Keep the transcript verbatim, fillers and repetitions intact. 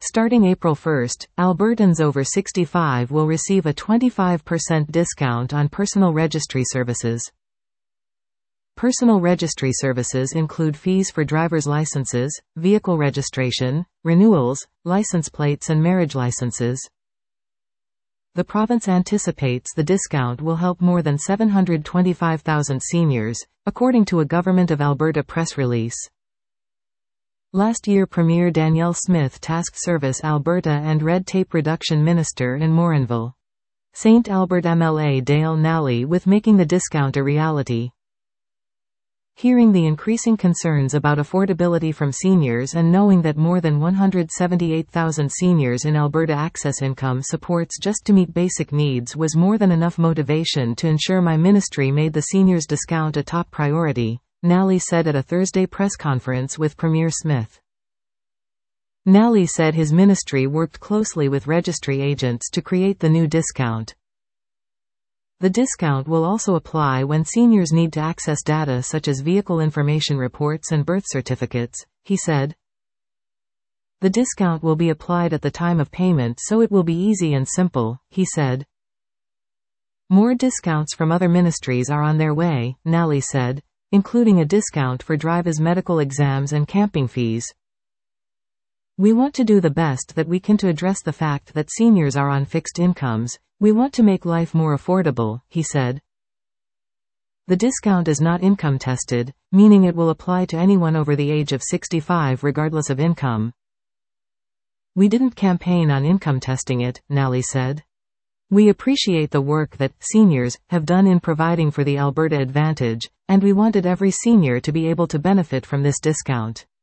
Starting April first, Albertans over sixty-five will receive a twenty-five percent discount on personal registry services. Personal registry services include fees for driver's licenses, vehicle registration, renewals, license plates and marriage licenses. The province anticipates the discount will help more than seven hundred twenty-five thousand seniors, according to a Government of Alberta press release. Last year Premier Danielle Smith tasked Service Alberta and Red Tape Reduction Minister in Morinville, Saint Albert M L A Dale Nally with making the discount a reality. Hearing the increasing concerns about affordability from seniors and knowing that more than one hundred seventy-eight thousand seniors in Alberta access income supports just to meet basic needs was more than enough motivation to ensure my ministry made the seniors discount a top priority, Nally said at a Thursday press conference with Premier Smith. Nally said his ministry worked closely with registry agents to create the new discount. The discount will also apply when seniors need to access data such as vehicle information reports and birth certificates, he said. The discount will be applied at the time of payment so it will be easy and simple, he said. More discounts from other ministries are on their way, Nally said, including a discount for drivers' medical exams and camping fees. We want to do the best that we can to address the fact that seniors are on fixed incomes. We want to make life more affordable, he said. The discount is not income tested, meaning it will apply to anyone over the age of sixty-five regardless of income. We didn't campaign on income testing it, Nally said. We appreciate the work that seniors have done in providing for the Alberta Advantage, and we wanted every senior to be able to benefit from this discount.